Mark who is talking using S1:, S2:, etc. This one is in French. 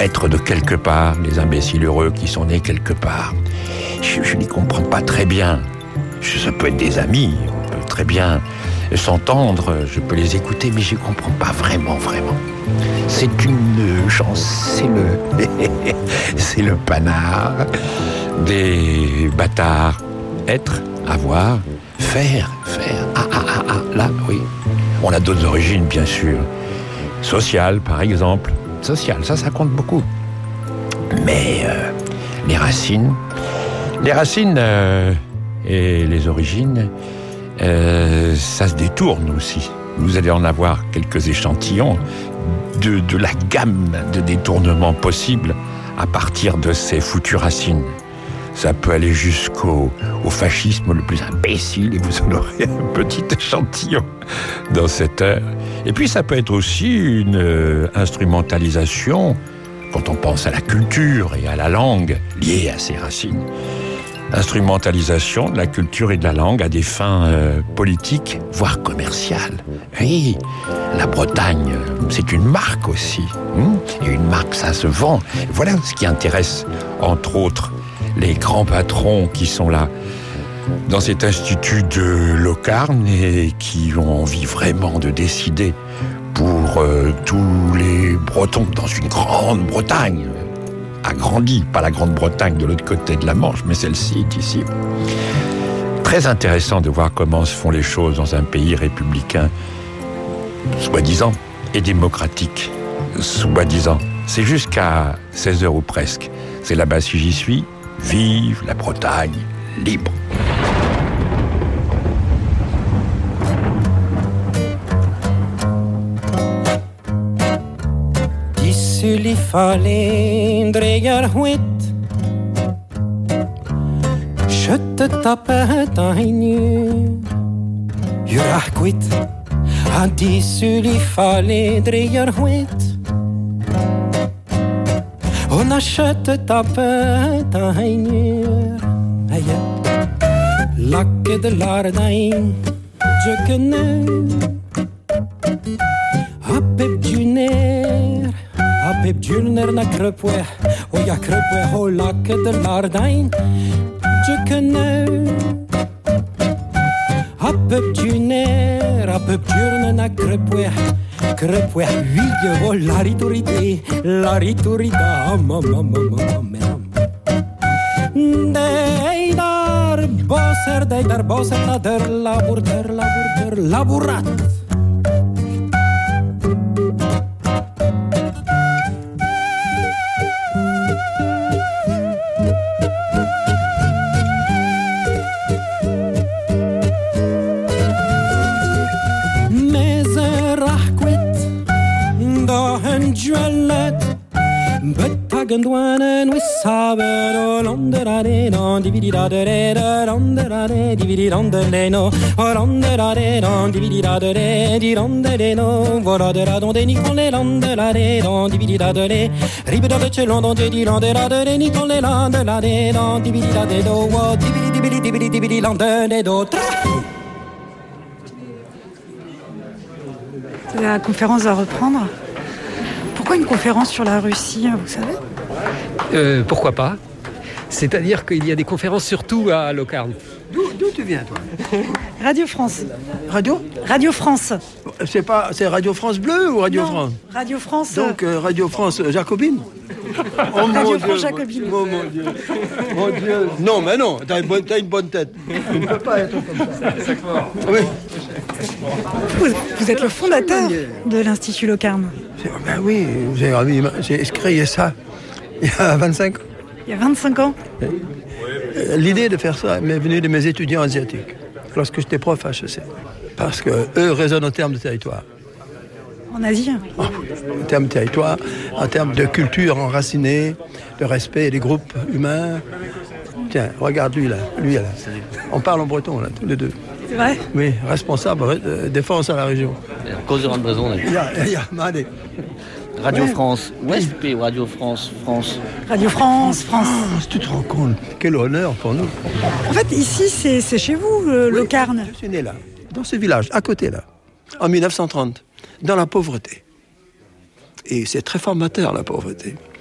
S1: être de quelque part, les imbéciles heureux qui sont nés quelque part. Je n'y comprends pas très bien. Ça peut être des amis, on peut très bien s'entendre, je peux les écouter, mais je ne comprends pas vraiment. C'est une chance, c'est le panard des bâtards. Être, avoir, faire. Là, oui. On a d'autres origines, bien sûr. Sociales, par exemple. Sociales, ça compte beaucoup. Mais les racines et les origines, ça se détourne aussi. Vous allez en avoir quelques échantillons de la gamme de détournements possibles à partir de ces foutues racines. Ça peut aller jusqu'au fascisme le plus imbécile, et vous en aurez un petit échantillon dans cette heure. Et puis ça peut être aussi une instrumentalisation, quand on pense à la culture et à la langue liée à ces racines. Instrumentalisation de la culture et de la langue à des fins politiques, voire commerciales. Oui, la Bretagne, c'est une marque aussi. Et une marque, ça se vend. Voilà ce qui intéresse, entre autres, les grands patrons qui sont là dans cet institut de Locarn et qui ont envie vraiment de décider pour tous les Bretons dans une grande Bretagne agrandie, pas la Grande-Bretagne de l'autre côté de la Manche, mais celle-ci est ici. Très intéressant de voir comment se font les choses dans un pays républicain, soi-disant, et démocratique, soi-disant. C'est jusqu'à 16h ou presque. C'est là-bas si j'y suis. Vive la Bretagne libre.
S2: Dissuli falindregar huit Skötte tappet ainu Jurah quit A dissuli falindregar huit On achète ta pête à haignure. Aïe, lac de l'ardain, je connais. Apep djulner na crepoué. Oh, ya crepoué au lac de l'ardain, je connais. Apep djulner na crepoué. Crepoué, vige, oh, la riturida, Deidar bosser, laburat. Gandwanen we saber londerare non divididare londerare divididare no londerare non divididare di londerare no volare don de nicole londerare non divididare ribeda ce london de di londerare nicole londerare non divididare do dividi londerare do.
S3: La conférence va reprendre. Pourquoi une conférence sur la Russie, vous savez ?
S4: Pourquoi pas ? C'est-à-dire qu'il y a des conférences surtout à Locarn.
S5: D'où tu viens, toi ?
S3: Radio France. Radio France.
S5: C'est Radio France Bleu ou Radio France ?
S3: Radio France.
S5: Donc Radio France Jacobine ?
S3: Radio France Jacobine.
S5: Oh mon Dieu. Mon Dieu. Non, mais non, t'as une bonne tête. Tu ne peux pas être comme ça. C'est fort. Oui.
S3: Vous êtes le fondateur de l'Institut Locarn.
S5: Ben oui, j'ai créé ça il y a 25 ans.
S3: Il y a 25 ans.
S5: L'idée de faire ça m'est venue de mes étudiants asiatiques, lorsque j'étais prof à HEC. Parce qu'eux raisonnent en termes de territoire.
S3: En Asie ?
S5: En termes de territoire, en termes de culture enracinée, de respect des groupes humains. Tiens, regarde lui là. On parle en breton là, tous les deux.
S3: C'est vrai ?
S5: Oui, responsable de défense à la région.
S6: Cause de raison.
S5: Allez.
S6: Radio France, OSP, Radio France.
S3: Radio France.
S5: Tu te rends compte ? Quel honneur pour nous.
S3: En fait, ici, c'est chez vous, le Locarn.
S5: Je suis né là, dans ce village, à côté là, en 1930, dans la pauvreté. Et c'est très formateur, la pauvreté.